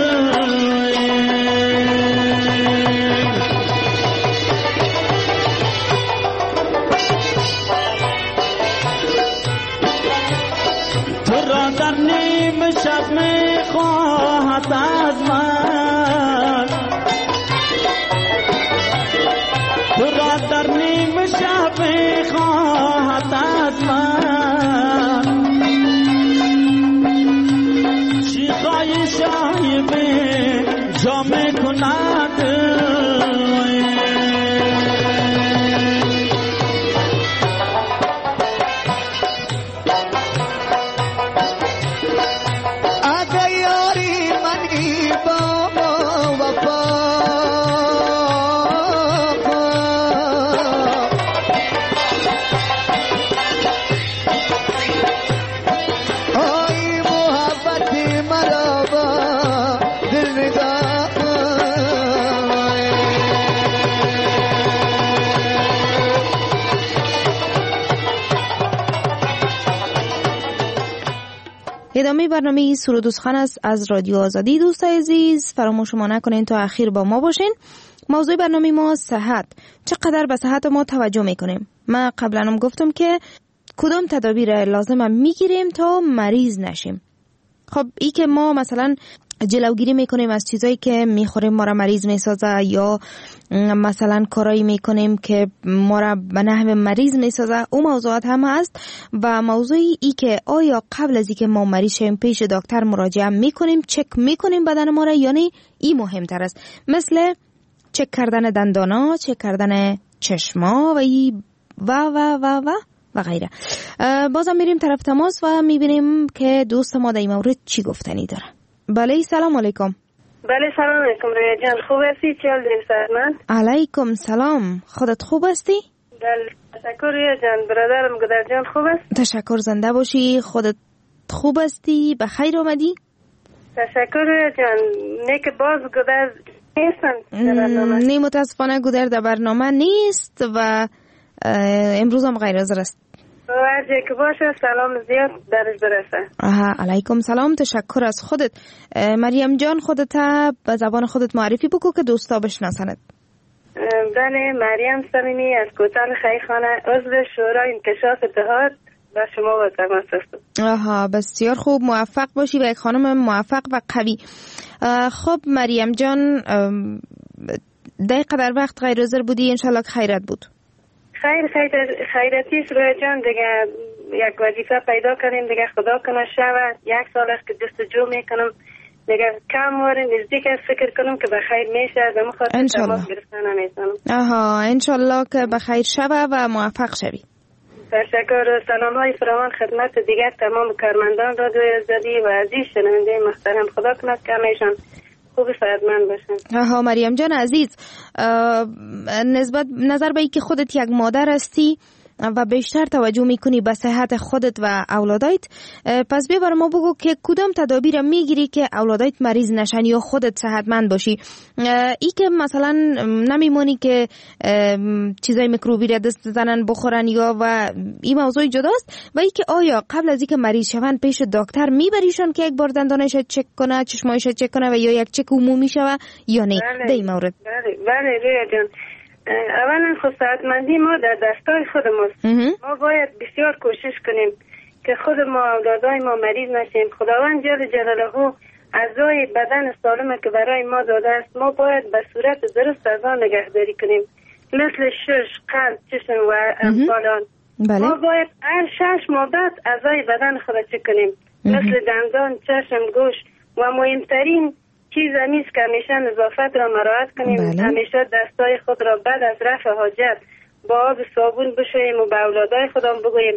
تو را در نیم شب میخواهد از من، تو را در نیم شب میخواهد از من، شیخای شایبه جا میکند. ادامه برنامه سرود و سخن است از رادیو آزادی. دوستای عزیز فراموش ما نکنین تا اخیر با ما باشین. موضوع برنامه ما صحت. چقدر به صحت ما توجه میکنیم؟ من قبلا هم گفتم که کدام تدابیر لازمه میگیریم تا مریض نشیم. خب ای که ما مثلا جلوگیری میکنیم از چیزایی که میخوریم ما را مریض میسازه، یا مثلا کارایی میکنیم که ما را به نحو مریض میسازه، اون موضوعات هم هست. و موضوعی ای که آیا قبل از اینکه ما مریض شیم پیش دکتر مراجعه میکنیم، چک میکنیم بدن ما را، یعنی این مهمتر است، مثل چک کردن دندانا، چک کردن چشما و غیره. بازم میریم طرف تماس و میبینیم که دوست ما در این مورد چی گفتنی داره. بله سلام علیکم. بله سلام علیکم رویا جان، خوب هستی؟ چه حال داری سرمن؟ علیکم سلام، خودت خوب هستی؟ بله تشکر رویا جان. برادرم گدر جان خوب است؟ تشکر، زنده باشی. خودت خوب هستی؟ بخیر اومدی؟ تشکر رویا جان. نیک باز گدر نیستن در برنامه؟ نه متاسفانه گدر در برنامه نیست و امروز هم غیر حاضر است. واجه که باشه سلام زیاد درش برسه. علیکم سلام، تشکر از خودت. مریم جان خودت به زبان خودت معرفی بکو که دوستا بشناسند. بله مریم صمیمی از کوتل خیرخانه، عضو شورای انکشاف اتحاد با شما با تماس هستم. بسیار خوب، موفق باشی و یک خانم موفق و قوی. خب مریم جان ده قدر وقت غیر حاضر بودی؟ انشالله که خیرت بود. خیرتیش روی جان دیگه یک وظیفه پیدا کنیم دیگه، خدا کنه شود 1 سال است که جستجو میکنم دیگه، کم وارد نزدیک فکر کنم که بخیر میشه، به مخاطر تماس گرفتن نمیتونم. انشالله که بخیر شود و موفق شوی. تشکر و سلام های فراوان خدمت دیگر تمام کارمندان رادیو آزادی و عزیز شنونده محترم. خدا کنه که همیشان خوب صحتمند باشن. مریم جان عزیز، نسبت نظر به اینکه خودت یک مادر هستی و بیشتر توجه میکنی به صحت خودت و اولادایت، پس بیا بر ما بگو که کدام تدابیر میگیری که اولادایت مریض نشن یا خودت صحتمند باشی؟ ای که مثلا نمیمونی که چیزای میکروبی را دست زنن بخورن یا و این موضوع جداست، و ای که آیا قبل از اینکه مریض شون پیش دکتر میبریشون که یک بار دندانش چک کنه، چشمایش چک کنه و یا یک چک عمومی شوه یا نه؟ در این مورد بله رویا جان، اولا خود صحتمندی ما در دستای خود ماست. ما باید بسیار کوشش کنیم که خود ما اولادای ما مریض نشیم. خداوند جل جلاله اعضای بدن سالمه که برای ما داده است، ما باید به صورت درست از آن نگهداری کنیم، مثل شش، قلب، چشم و امثالان. ما باید هر 6 ماه بعد اعضای بدن خود چک کنیم، مثل دندان، چشم، گوش و مهمترین چیز نیست که همیشه نظافت را مراعات کنیم. همیشه دستای خود را بعد از رفع حاجت با آب صابون بشوییم و به اولادای خودم بگوییم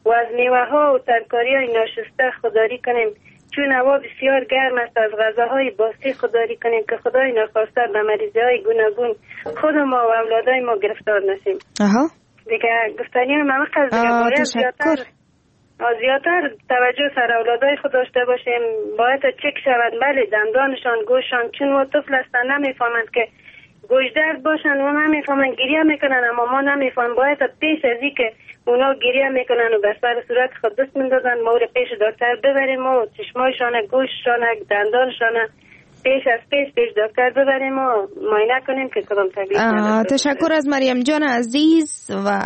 و از میوه ها و ترکاری های ناشسته خودداری کنیم، چون هوا بسیار گرم است. از غذاهای باسی خودداری کنیم که خدای نخواسته به مریضی های گوناگون خود ما و اولادای ما گرفتار نشیم. دیگه گفتنی هم همه باید زیادتر توجه سر اولادای خود داشته باشیم. باید چک شود بله دندانشان، گوششان، چون و طفل هستن نمیفهمند که گوش درد باشن و نمیفهمند گریه میکنن، اما ما نمیفهمند. باید پیش از این که اونا گریه میکنن و به سر صورت خود دست میندازن ما رو پیش دکتر ببریم و چشمایشان، گوششان، دندانشان پیش دکتر ببریم و معاینه کنیم که کدام تکلیف نداره. تشکر از مریم جان عزیز و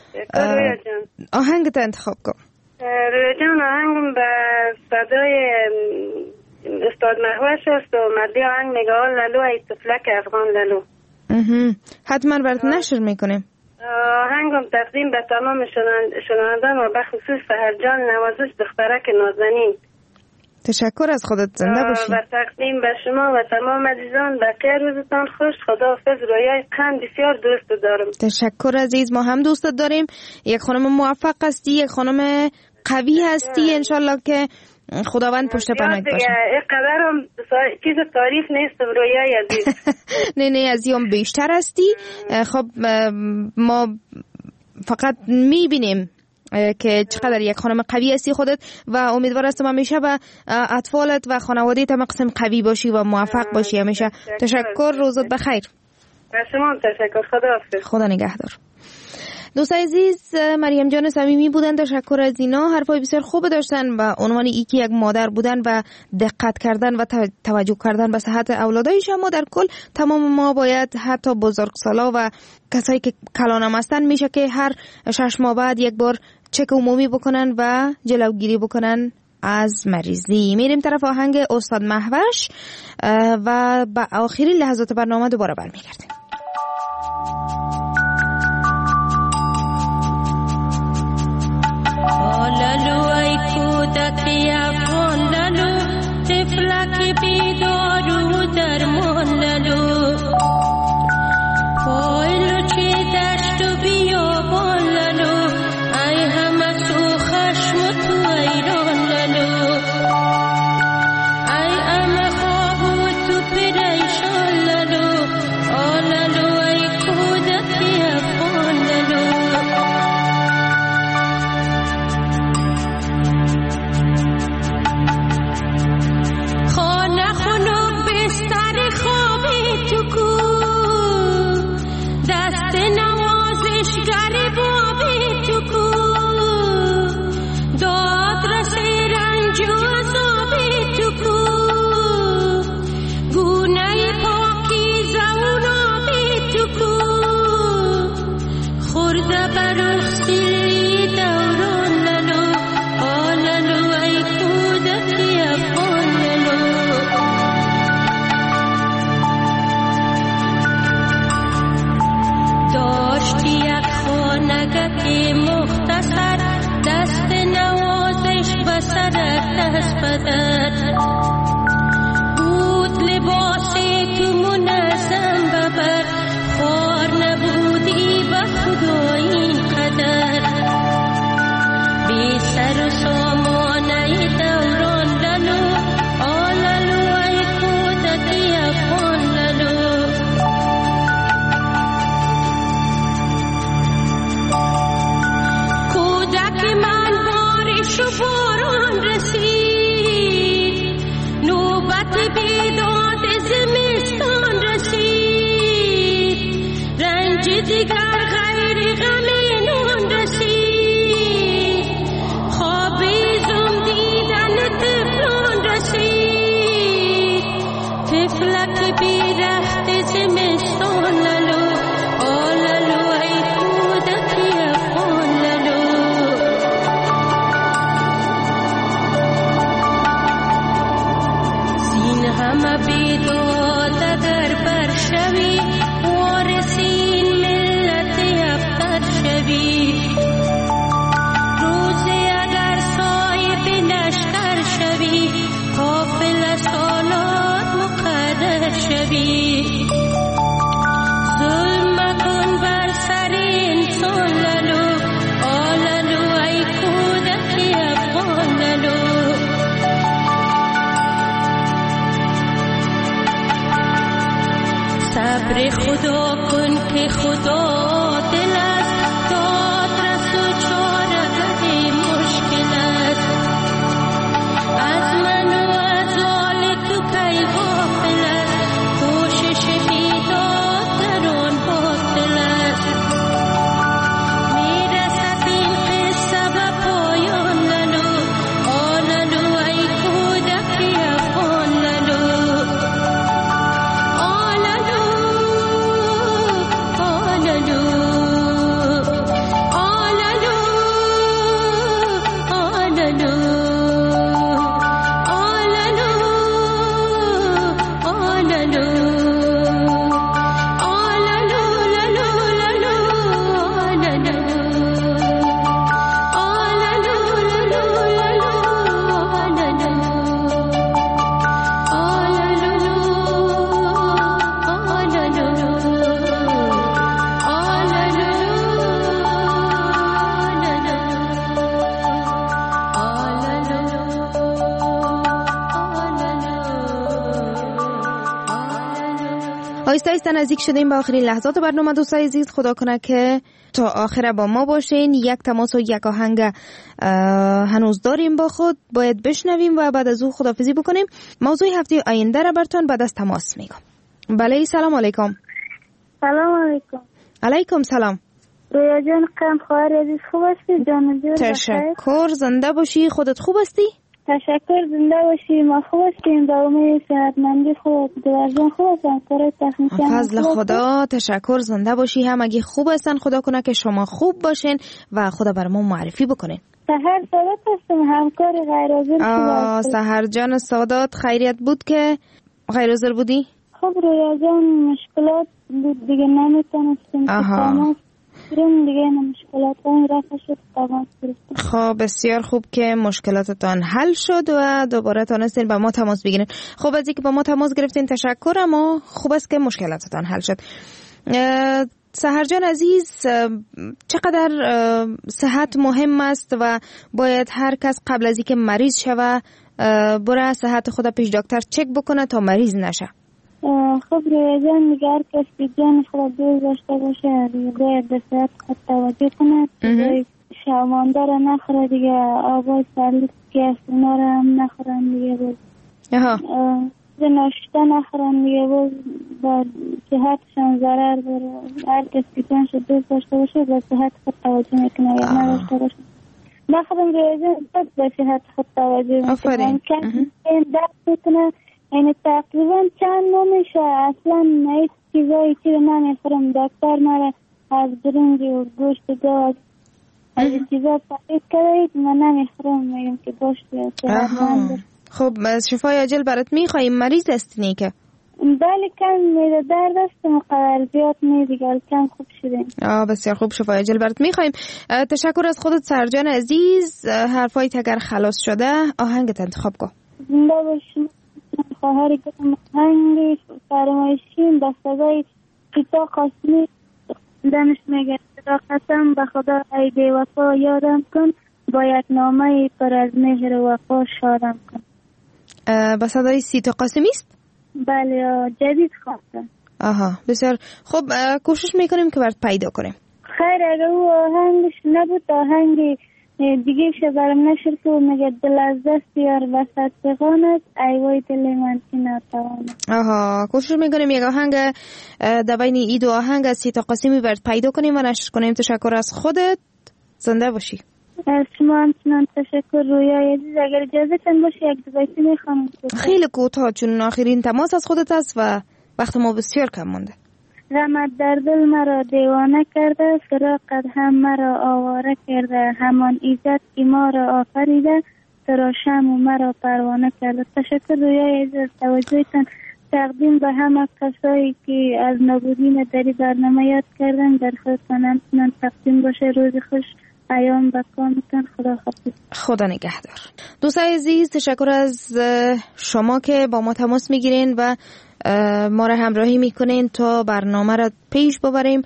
آهنگت انتخاب کن. رویا جان آهنگم به صدای استاد محوش است و مردی آهنگ میگه لالو ای طفلک افغان لالو. حتما برات نشر میکنیم. آهنگم تقدیم به تمام شنوندگان و به خصوص سحرجان نوازش دخترک نازنین. تشکر از خودت، زنده باشی. و تقدیم به شما و تمام عزیزان، بقیه روزتان خوش. خداحافظ. رویای قند بسیار دوست دارم. تشکر عزیز، ما هم دوستت داریم. یک خانم موفق هستی، یک خانم قوی هستی، انشالله که خداوند پشت پناهت باشه. اینقدر هم چیز تعریف نیست رویای عزیز. نه از این بیشتر هستی. خب ما فقط میبینیم که چقدر یک خانم قوی هستی خودت و امیدوار هستم همیشه به اطفالت و خانواده‌ت هم قسم قوی باشی و موفق باشی همیشه. تشکر، روزت بخیر. به شما تشکر. خداحافظ. خدا نگهدار. دوست عزیز، مریم جان صمیمی بودن، تشکر از اینا. حرفای بسیار خوب داشتن و عنوان اینکه یک مادر بودن و دقت کردن و توجه کردن به صحت اولادایش. اما در کل تمام ما باید حتی بزرگسالا و کسایی که کلانم هستن میشه که هر 6 ماه بعد یک بار چک عمومی بکنن و جلوگیری بکنن از مریضی. میریم طرف آهنگ استاد محوش و با آخرین لحظات برنامه دوباره برمیگردیم. لالو ای کودکی افغان لالو، طفلک بیدار و درمان لالو، پایلو چی دشت و بیابان لالو، ای همه سو خشم و تو ایران لالو، ای همه خواب و تو پریشان لالو، صبر خدا کن که خدا دل است، داد رس و چاره‌گه مشکل است. از من و از آل تو کی غافل است، کوشش بیداد در آن باطل است. میرسد این قصه به پایان لالو، آلالو ای کودک افغان لالو. آهسته نزدیک شدیم به آخرین لحظات برنامه. دوستای عزیز، خدا کنه که تا آخر با ما باشین. یک تماس و یک آهنگ هنوز داریم با خود، باید بشنویم و بعد از او خداحافظی بکنیم. موضوع هفته آینده را براتون بعد از تماس میگم. بله، سلام علیکم. سلام علیکم. علیکم سلام. رویا جان، قم خواهر عزیز خوب هستی؟ جان جور تشکر، زنده باشی. خودت خوب هستی؟ تشکر، زنده باشی. ما خوب هستیم، با امید صحتمندی خود. دوازن خوب هستن، کار تخنیکی فضل خدا. تشکر، زنده باشی. همگی خوب هستن. خدا کنه که شما خوب باشین و خدا بر ما معرفی بکنین. سحر سادات هستم، همکار غیر حاضر. سحر جان سادات، خیریت بود که غیر حاضر بودی؟ خب رویا جان، مشکلات بود دیگه، نمیتونستیم تماس گرفتیم دیگه، مشکلات اون رفع شد، تماس گرفتیم. خب بسیار خوب که مشکلاتتان حل شد و دوباره تونستین با ما تماس بگیرین. خب از اینکه با ما تماس گرفتین تشکر، اما خوب است که مشکلاتتان حل شد. سحر جان عزیز، چقدر صحت مهم است و باید هر کس قبل از اینکه مریض شوه بره صحت خود پیش دکتر چک بکنه تا مریض نشه. خب رویا جان، دیگه هر کسی جان خود دور داشته باشه باید به صحت خود توجه کنه. شامانده را نخوره دیگه، آبای سرلیک که است اونا را هم نخورن دیگه. بود ناشته نخورن دیگه، بود با صحتشان ضرر داره. هر کسی جان شد دور داشته باشه به صحت خود توجه میکنه یا نداشته باشه نخورن. رویا جان به صحت خود توجه میکنه، این درد میکنه. یعنی تقریبا چند ماه میشه اصلا هیچ چیزایی که نمیخورم. دکتر مرا از برنج و گوشت گاز از چیزا تقریب کرده، من نمیخورم، میگم که گوشت صحتمند. خب شفای عاجل برات میخواییم. مریض هستی که؟ بله، کم میده درد است، مقدار زیاد میده، کم خوب شدیم. بسیار خوب، شفای عاجل برات میخواییم. تشکر از خودت سرجان عزیز. حرفایت اگر خلاص شده آهنگت انتخاب کن. زنده باشیم. خواهر گفتم آهنگ فرمایشیم به صدای سیتا قاسمی دمش میگه: قسم به خدا ای بی وفا یادم کن، باید نامه پر از مهر و وفا شادم کن. به صدای سیتا قاسمی است؟ بله، جدید خواستم. بسیار خوب، کوشش میکنیم که برات پیدا کنیم. خیر، اگر او آهنگش نبود آهنگ دیگه شه برم نشر که میگه دل از دست یار وسط بغانت، ای وای دل من که نتوانم. کوشش میکنیم یک آهنگ در بین ای دو آهنگ از سیتا قاسمی برات پیدا کنیم و نشر کنیم. تشکر از خودت، زنده باشی. از شما همچنان تشکر رویا عزیز. اگر اجازه تن باشه یک دو بیتی میخوام. خیلی کوتاه، چون آخرین تماس از خودت است و وقت ما بسیار کم مونده. غمت در دل مرا دیوانه کرده، فراقت هم مرا آواره کرده، همان ایزد که ما را آفریده، سرا شم و مرا پروانه کرده. تشکر رویای عزیز، توجهتان تقدیم به همه کسایی که از نابودین در برنامه یاد کردن در خودتان همچنان تقدیم باشه. روز خوش ایام به کامتان. خدا حافظ. خدا نگهدار. دوستای عزیز، تشکر از شما که با ما تماس میگیرین و ما را همراهی میکنین تا برنامه را پیش ببریم.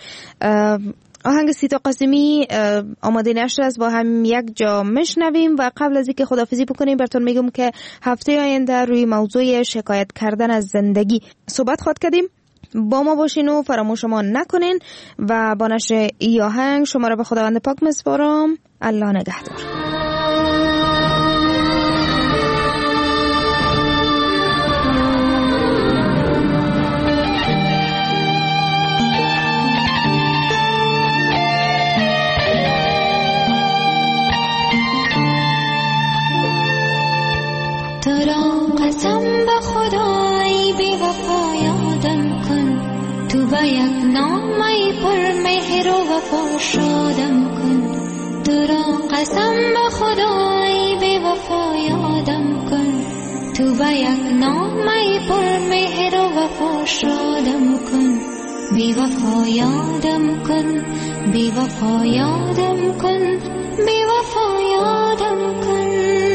آهنگ سیتا قاسمی آماده نشر است، با هم یک جا مشنویم و قبل از اینکه خداحافظی بکنیم براتون میگم که هفته آینده روی موضوع شکایت کردن از زندگی صحبت خواهد کردیم. با ما باشین و فراموش ما نکنین و با نشر ای آهنگ شما را به خداوند پاک میسپارم. الله نگهدار. قسم به خدای بی وفا یادم کن، تو با یک نامه پر مهر و وفا شادم کن. تو را قسم به خدای بی وفا یادم کن، تو با یک نامه پر مهر و وفا شادم کن. بی وفا یادم کن، بی وفا یادم کن، بی وفا یادم کن.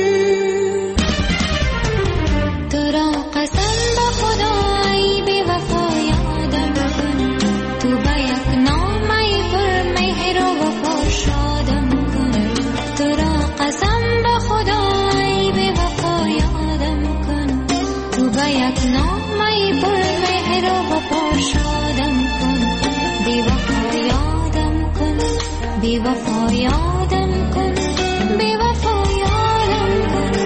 بی وفا یادم کن، بی وفا یادم کن.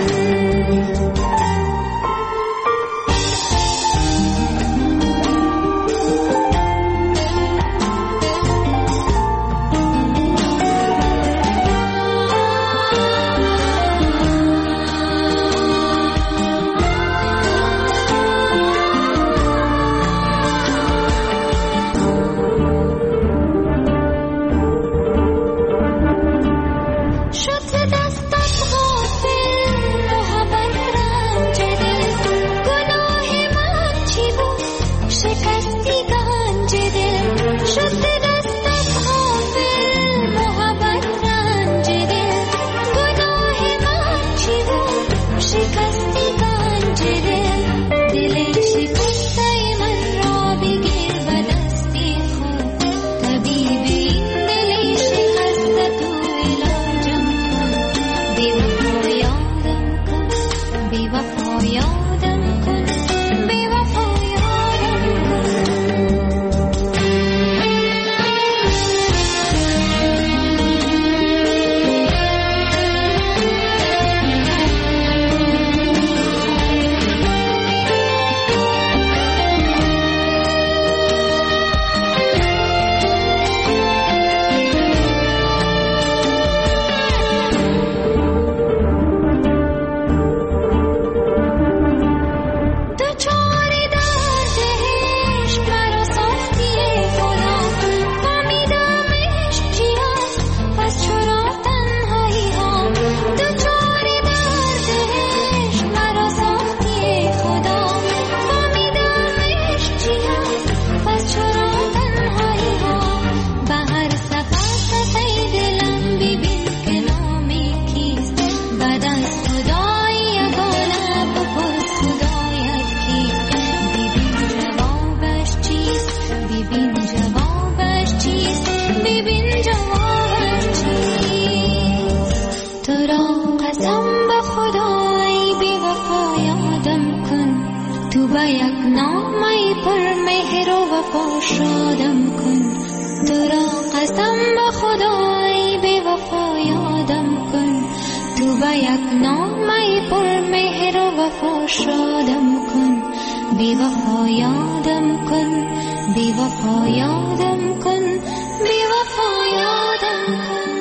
شادم کن. تو را قسم به خدای بی وفا یادم کن، تو با یک نامه پر مهر و وفا شادم کن. بی وفا یادم کن، بی وفا یادم کن، بی وفا یادم کن.